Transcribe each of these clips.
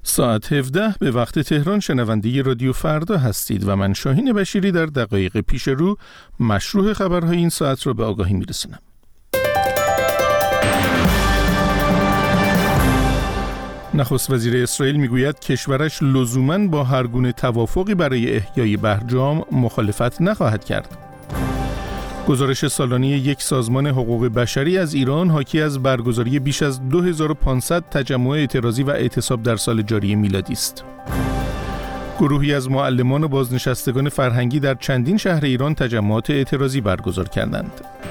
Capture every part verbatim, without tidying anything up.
ساعت هفده به وقت تهران شنونده رادیو فردا هستید و من شاهین بشیری در دقایق پیش رو مشروع خبرهای این ساعت را به آگاهی میرسونم. نخست وزیر اسرائیل میگوید کشورش لزوماً با هر گونه توافقی برای احیای برجام مخالفت نخواهد کرد. گزارش سالانه یک سازمان حقوق بشری از ایران حاکی از برگزاری بیش از دو هزار و پانصد تجمع اعتراضی و اعتصاب در سال جاری میلادی است. گروهی از معلمان و بازنشستگان فرهنگی در چندین شهر ایران تجمعات اعتراضی برگزار کردند.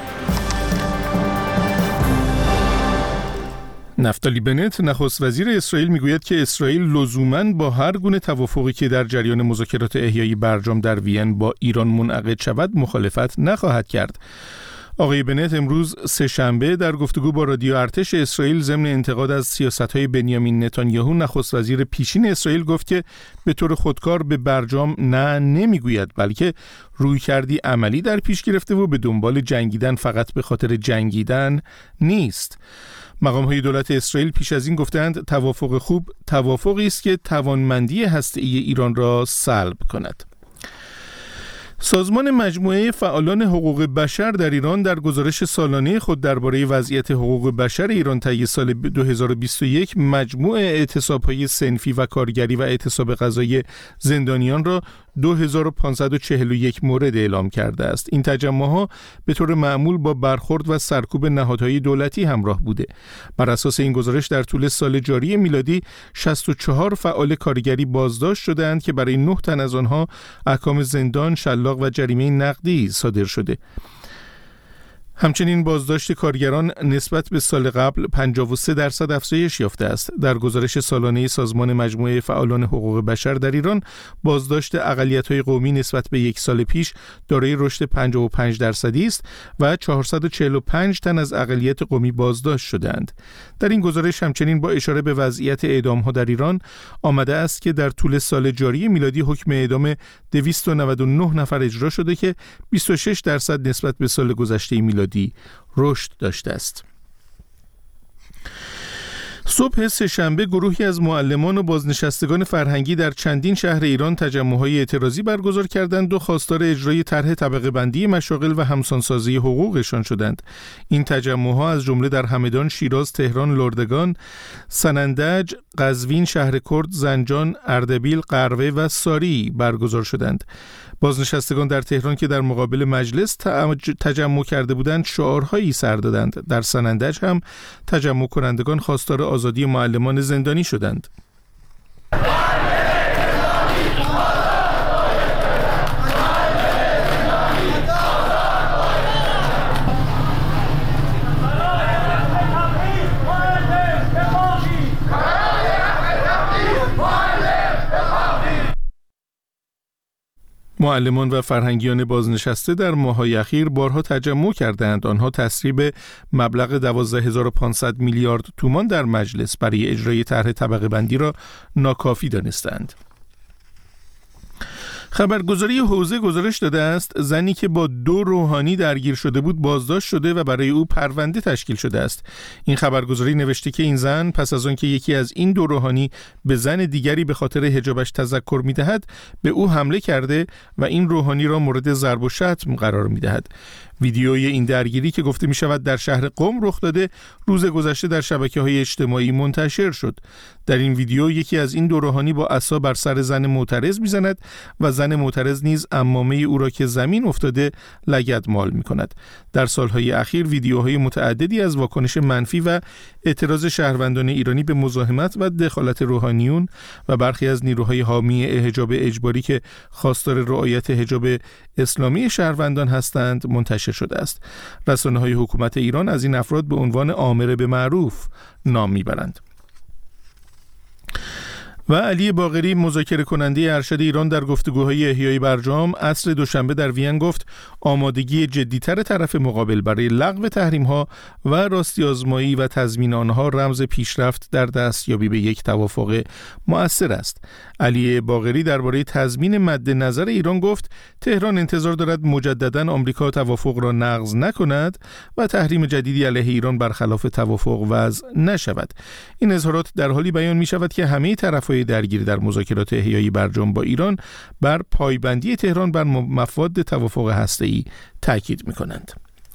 نفتالی بنت نخست وزیر اسرائیل میگوید که اسرائیل لزوماً با هر گونه توافقی که در جریان مذاکرات احیای برجام در وین با ایران منعقد شود مخالفت نخواهد کرد. آقای بنت امروز سه شنبه در گفتگو با رادیو ارتش اسرائیل ضمن انتقاد از سیاست‌های بنیامین نتانیاهو نخست وزیر پیشین اسرائیل گفت که به طور خودکار به برجام نه نمیگوید، بلکه رویکردی عملی در پیش گرفته و به دنبال جنگیدن فقط به خاطر جنگیدن نیست. مقام‌های دولت اسرائیل پیش از این گفتند توافق خوب توافقی است که توانمندی هسته‌ای ایران را سلب کند. سازمان مجموعه فعالان حقوق بشر در ایران در گزارش سالانه خود درباره وضعیت حقوق بشر ایران طی سال دو هزار و بیست و یک مجموع اعتصاب‌های صنفی و کارگری و اعتصاب قضایی زندانیان را دو هزار و پانصد و چهل و یک مورد اعلام کرده است. این تجمع‌ها به طور معمول با برخورد و سرکوب نهادهای دولتی همراه بوده. بر اساس این گزارش در طول سال جاری میلادی شصت و چهار فعال کارگری بازداشت شدند که برای نه تن از آنها احکام زندان، شلاق و جریمه نقدی صادر شده. همچنین بازداشت کارگران نسبت به سال قبل پنجاه و سه درصد افزایش یافته است. در گزارش سالانه سازمان مجموعه فعالان حقوق بشر در ایران بازداشت اقلیت‌های قومی نسبت به یک سال پیش دارای رشد پنجاه و پنج درصدی است و چهارصد و چهل و پنج تن از اقلیت قومی بازداشت شدند. در این گزارش همچنین با اشاره به وضعیت اعدام‌ها در ایران آمده است که در طول سال جاری میلادی حکم اعدام دویست و نود و نه نفر اجرا شده که بیست و شش درصد نسبت به سال گذشته میلادی رشد داشته است. صبح سه شنبه گروهی از معلمان و بازنشستگان فرهنگی در چندین شهر ایران تجمع‌های اعتراضی برگزار کردند و خواستار اجرای طرح طبقه بندی مشاغل و همسانسازی حقوقشان شدند. این تجمع‌ها از جمله در همدان، شیراز، تهران، لردگان، سنندج، قزوین، شهر کرد، زنجان، اردبیل، قروه و ساری برگزار شدند. بازنشستگان در تهران که در مقابل مجلس تجمع کرده بودند شعارهایی سر دادند. در سنندج هم تجمع کنندگان خواستار آزادی معلمان زندانی شدند. معلمان و فرهنگیان بازنشسته در ماه‌های اخیر بارها تجمع کردند. آنها تصویب مبلغ دوازده هزار و پانصد میلیارد تومان در مجلس برای اجرای طرح طبقه بندی را ناکافی دانستند. خبرگزاری حوزه گزارش داده است زنی که با دو روحانی درگیر شده بود بازداشت شده و برای او پرونده تشکیل شده است. این خبرگزاری نوشته که این زن پس از آنکه یکی از این دو روحانی به زن دیگری به خاطر حجابش تذکر می‌دهد به او حمله کرده و این روحانی را مورد ضرب و شتم قرار می‌دهد. ویدیوی این درگیری که گفته می شود در شهر قم رخ داده روز گذشته در شبکه‌های اجتماعی منتشر شد. در این ویدیو یکی از این دو روحانی با عصا بر سر زن معترض می‌زند و زن معترض نیز عمامه او را که زمین افتاده لگدمال می‌کند. در سالهای اخیر ویدیوهای متعددی از واکنش منفی و اعتراض شهروندان ایرانی به مزاحمت و دخالت روحانیون و برخی از نیروهای حامی حجاب اجباری که خواستار رعایت حجاب اسلامی شهروندان هستند منتشر شده است. رسانه‌های حکومت ایران از این افراد به عنوان آمر به معروف نام میبرند. و علی باقری مذاکره کننده ارشد ایران در گفتگوهای احیای برجام عصر دوشنبه در وین گفت آمادگی جدی‌تر طرف مقابل برای لغو تحریم‌ها و راستی آزمایی و تضمین آنها رمز پیشرفت در دستیابی به یک توافق مؤثر است. علی باقری درباره تضمین مد نظر ایران گفت تهران انتظار دارد مجدداً آمریکا توافق را نقض نکند و تحریم جدیدی علیه ایران برخلاف توافق وضع نشود. این اظهارات در حالی بیان می شود که همه طرف‌های طرفهای درگیر در مذاکرات احیای برجام با ایران بر پایبندی تهران بر مفاد توافق هسته‌ای تاکید می‌کنند.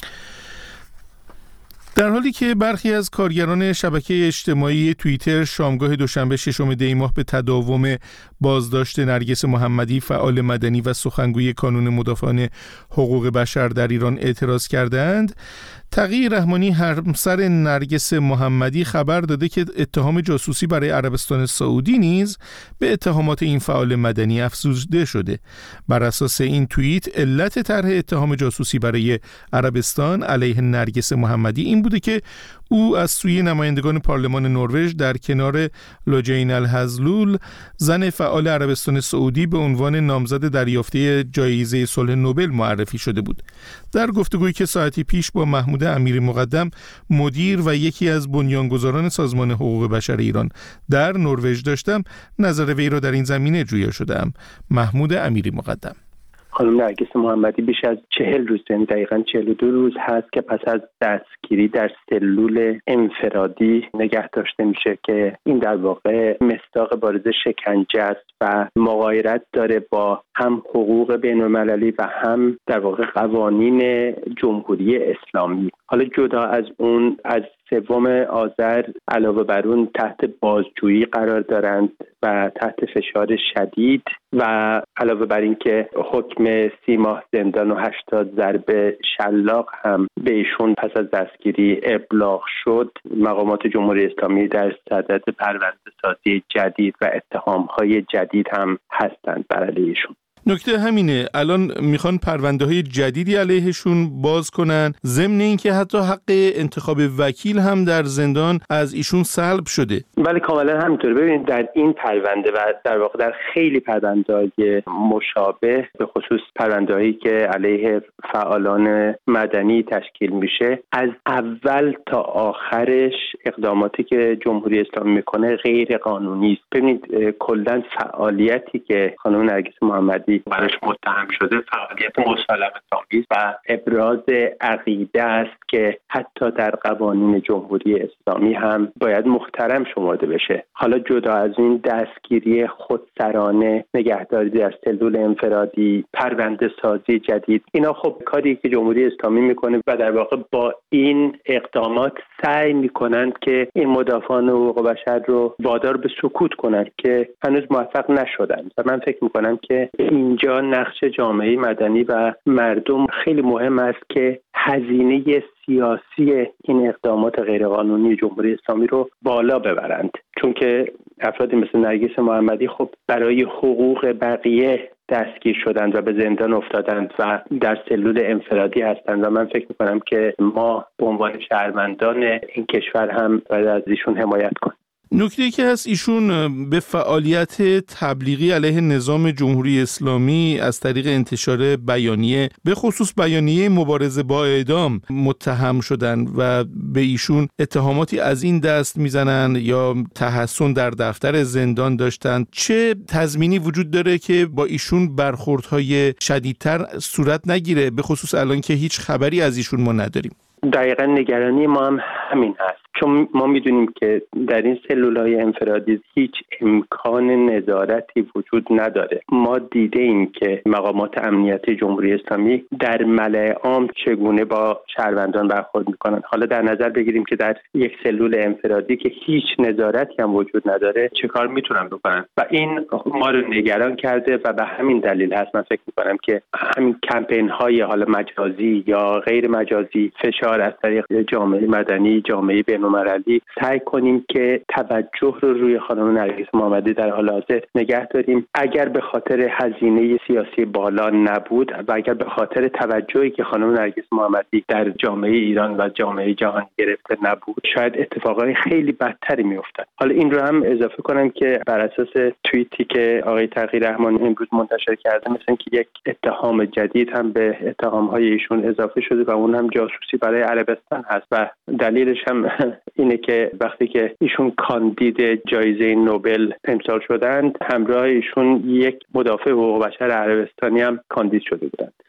در حالی که برخی از کارگران شبکه اجتماعی توییتر شامگاه دوشنبه ششم دی ماه به تداوم بازداشت نرگس محمدی فعال مدنی و سخنگوی کانون مدافعان حقوق بشر در ایران اعتراض کردند، تقی رحمانی همسر نرگس محمدی خبر داده که اتهام جاسوسی برای عربستان سعودی نیز به اتهامات این فعال مدنی افزوده شده. بر اساس این توییت علت طرح اتهام جاسوسی برای عربستان علیه نرگس محمدی این بوده که او از سوی نمایندگان پارلمان نروژ در کنار لوجین الهزلول، زن فعال عربستان سعودی، به عنوان نامزد دریافته جایزه صلح نوبل معرفی شده بود. در گفتگویی که ساعتی پیش با محمود امیری مقدم، مدیر و یکی از بنیانگذاران سازمان حقوق بشر ایران در نروژ داشتم، نظر وی را در این زمینه جویا شدم. محمود امیری مقدم: خانم نرگس محمدی بیش از چهل روز، یعنی دقیقاً چهل و دو روز هست که پس از دستگیری در سلول انفرادی نگه داشته میشه که این در واقع مصداق بارز شکنجه است و مغایرت داره با هم حقوق بین‌المللی و هم در واقع قوانین جمهوری اسلامی. حالا جدا از اون، از سوم آذر علاوه بر اون تحت بازجویی قرار دارند و تحت فشار شدید و علاوه بر این که حکم سی ماه زندان و هشتاد ضرب شلاق هم به ایشون پس از دستگیری ابلاغ شد. مقامات جمهوری اسلامی در صدد پرونده سازی جدید و اتهام‌های جدید هم هستند بر علیه ایشون. نکته همینه، الان میخوان پرونده های جدیدی علیهشون باز کنن، ضمن اینکه حتی حق انتخاب وکیل هم در زندان از ایشون سلب شده. ولی کاملا همینطوره. ببینید در این پرونده و در واقع در خیلی پرونده‌های مشابه، به خصوص پرونده‌هایی که علیه فعالان مدنی تشکیل میشه، از اول تا آخرش اقداماتی که جمهوری اسلامی میکنه غیر قانونی است. ببینید کلا فعالیتی که خانم نرگس محمدی براش متهم شده فعالیت مسالمت‌آمیز و ابراز عقیده است که حتی در قوانین جمهوری اسلامی هم باید محترم شمرده بشه. حالا جدا از این دستگیری خودسرانه، نگهداری در سلول انفرادی، پرونده سازی جدید، اینا خب کاری که جمهوری اسلامی میکنه و در واقع با این اقدامات سعی میکنند که این مدافعان حقوق بشر رو وادار به سکوت کنند که هنوز موفق نشدند. و من فکر میکنم که اینجا نقش جامعه مدنی و مردم خیلی مهم است که هزینه سیاسی این اقدامات غیرقانونی جمهوری اسلامی رو بالا ببرند، چون که افرادی مثل نرگس محمدی خب برای حقوق بقیه دستگیر شدند و به زندان افتادند و در سلول انفرادی هستند و من فکر می‌کنم که ما به عنوان شهروندان این کشور هم باید از ایشون حمایت کنیم. نکته‌ای که هست، ایشون به فعالیت تبلیغی علیه نظام جمهوری اسلامی از طریق انتشار بیانیه، به خصوص بیانیه مبارزه با اعدام، متهم شدن و به ایشون اتهاماتی از این دست میزنن یا تحصن در دفتر زندان داشتن. چه تضمینی وجود داره که با ایشون برخوردهای شدیدتر صورت نگیره، به خصوص الان که هیچ خبری از ایشون ما نداریم؟ دقیقاً نگرانی ما هم همین هست، چون ما میدونیم که در این سلول‌های انفرادی هیچ امکان نظارتی وجود نداره. ما دیده ایم که مقامات امنیتی جمهوری اسلامی در ملأ عام چگونه با شهروندان برخورد میکنن. حالا در نظر بگیریم که در یک سلول انفرادی که هیچ نظارتی هم وجود نداره چه کار میتونن بکنن و این ما رو نگران کرده و به همین دلیل هست من فکر میکنم که همین کمپین‌های حالا مجازی یا غیر مجازی، فشار از طریق جامعه مدنی، جامعه بین‌المللی، سعی کنیم که توجه رو روی خانم نرگس محمدی در حال حاضر نگه داریم. اگر به خاطر هزینه سیاسی بالا نبود و اگر به خاطر توجهی که خانم نرگس محمدی در جامعه ایران و جامعه جهان گرفته نبود، شاید اتفاقای خیلی بدتری میافتاد. حالا این رو هم اضافه کنم که بر اساس توییتی که آقای تقی رحمانی امروز منتشر کرده، مثلا که یک اتهام جدید هم به اتهام‌های ایشون اضافه شده و اون هم جاسوسی برای عربستان هست و دلیلش هم اینه که وقتی که ایشون کاندید جایزه نوبل امسال شدند، همراه ایشون یک مدافع حقوق بشر عربستانی هم کاندید شده بودند.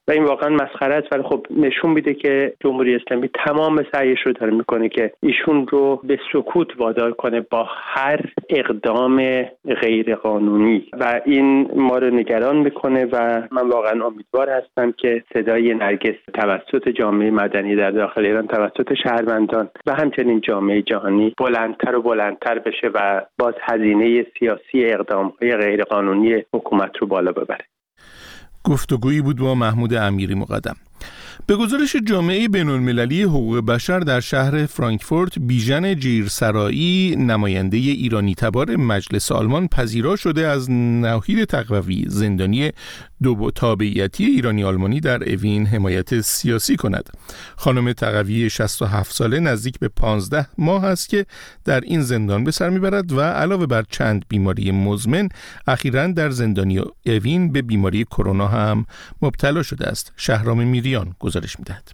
و این واقعا مسخره است، ولی خب نشون میده که جمهوری اسلامی تمام سعیش رو داره میکنه که ایشون رو به سکوت وادار کنه با هر اقدام غیر قانونی و این ما رو نگران میکنه و من واقعا امیدوار هستم که صدای نرگس توسط جامعه مدنی در داخل ایران، توسط شهروندان و همچنین جامعه جهانی بلندتر و بلندتر بشه و باز هزینه سیاسی اقدام‌های غیر قانونی حکومت رو بالا ببره. گفتگویی بود با محمود امیری مقدم. به گزارش جامعه بین‌المللی حقوق بشر در شهر فرانکفورت، بیژن جیرسرایی، نماینده ایرانی تبار مجلس آلمان، پذیرا شده از ناهید تقوی، زندانی دو تابعیتی ایرانی آلمانی در اوین، حمایت سیاسی کند. خانم تقوی شصت و هفت ساله نزدیک به پانزده ماه است که در این زندان به سر میبرد و علاوه بر چند بیماری مزمن، اخیراً در زندانی اوین به بیماری کرونا هم مبتلا شده است. شهرام میریان گزارش میدهد.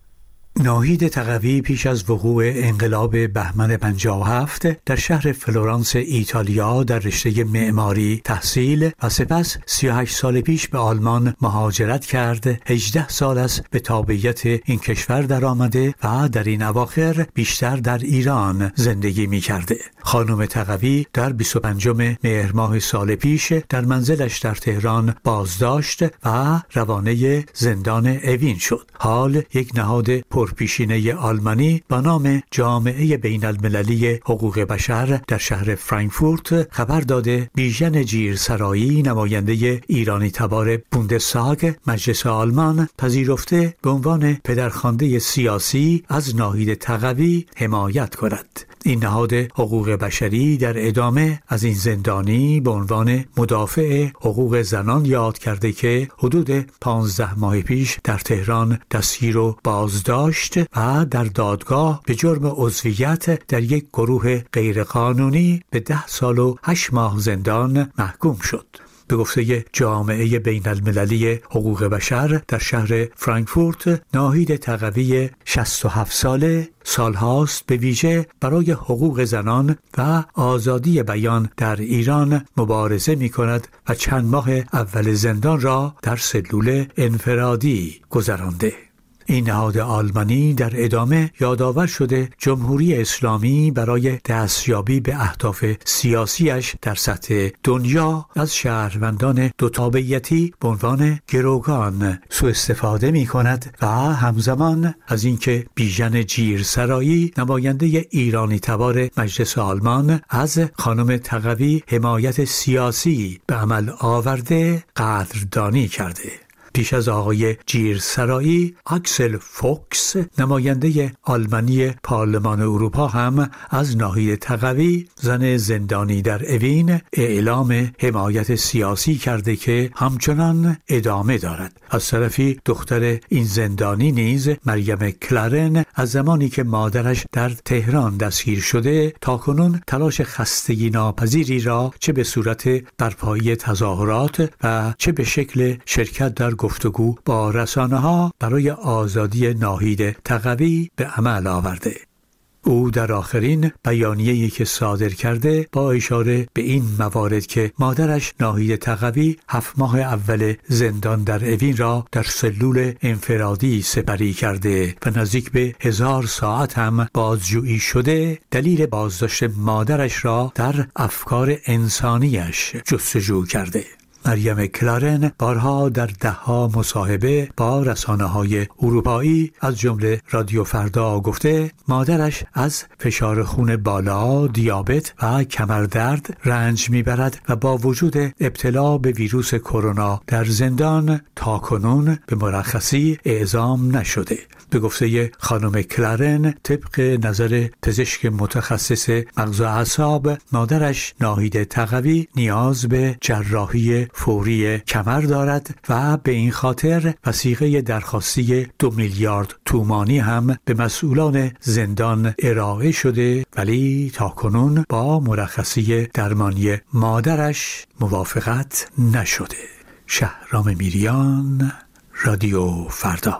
ناهید تقوی پیش از وقوع انقلاب بهمن پنجاه و هفت در شهر فلورانس ایتالیا در رشته معماری تحصیل و سپس سی و هشت سال پیش به آلمان مهاجرت کرد. هجده سال است به تابعیت این کشور در آمده و در این اواخر بیشتر در ایران زندگی می کرده. خانم تقوی در بیست و پنجم مهر ماه سال پیش در منزلش در تهران بازداشت و روانه زندان اوین شد. حال یک نهاد پرپیشینه آلمانی با نام جامعه بین المللی حقوق بشر در شهر فرانکفورت خبر داده بیژن جیرسرایی، نماینده ایرانی تبار بوندستاگ مجلس آلمان، پذیرفته به عنوان پدرخوانده سیاسی از ناهید تقوی حمایت کند. این نهاد حقوق بشری در ادامه از این زندانی به عنوان مدافع حقوق زنان یاد کرده که حدود پانزده ماه پیش در تهران دستگیر و بازداشت و در دادگاه به جرم عضویت در یک گروه غیرقانونی به ده سال و هشت ماه زندان محکوم شد. به گفته جامعه بین المللی حقوق بشر در شهر فرانکفورت، ناهید تقوی شصت و هفت ساله سالهاست به ویژه برای حقوق زنان و آزادی بیان در ایران مبارزه می کند و چند ماه اول زندان را در سلول انفرادی گذرانده. این نهاد آلمانی در ادامه یادآور شده جمهوری اسلامی برای دستیابی به اهداف سیاسیش در سطح دنیا از شهروندان دو تابعیتی به عنوان گروگان سوء استفاده می کند و همزمان از اینکه بیژن جیرسرایی، نماینده ایرانی تبار مجلس آلمان، از خانم تقوی حمایت سیاسی به عمل آورده قدردانی کرده. پیش از آقای جیرسرایی، اکسل فوکس، نماینده آلمانی پارلمان اروپا، هم از ناهید تقوی، زن زندانی در اوین، اعلام حمایت سیاسی کرده که همچنان ادامه دارد. از طرفی دختر این زندانی نیز، مریم کلارن، از زمانی که مادرش در تهران دستگیر شده تاکنون تلاش خستگی ناپذیری را چه به صورت برپایی تظاهرات و چه به شکل شرکت در گفتگو با رسانه‌ها برای آزادی ناهید تقوی به عمل آورده. او در آخرین بیانیه‌ای که صادر کرده با اشاره به این موارد که مادرش ناهید تقوی هفت ماه اول زندان در اوین را در سلول انفرادی سپری کرده و نزدیک به هزار ساعت هم بازجویی شده، دلیل بازداشت مادرش را در افکار انسانیش جستجو کرده. مریم کلارن بارها در دهها مصاحبه با رسانه‌های اروپایی از جمله رادیو فردا گفته مادرش از فشار خون بالا، دیابت و کمردرد رنج میبرد و با وجود ابتلا به ویروس کرونا در زندان تاکنون به مرخصی اعزام نشده. به گفته خانم کلارن، طبق نظر پزشک متخصص مغز و اعصاب، مادرش ناهید تقوی نیاز به جراحی فوری کمر دارد و به این خاطر وثیقه درخواستی دو میلیارد تومانی هم به مسئولان زندان ارائه شده، ولی تاکنون با مرخصی درمانی مادرش موافقت نشده. شهرام میریان، رادیو فردا.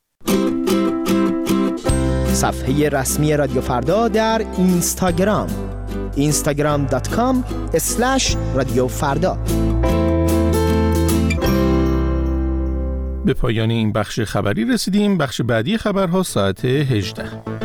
صفحه رسمی رادیو فردا در اینستاگرام اینستاگرام دات کام اسلش رادیو فردا. به پایان این بخش خبری رسیدیم. بخش بعدی خبرها ساعت هجده.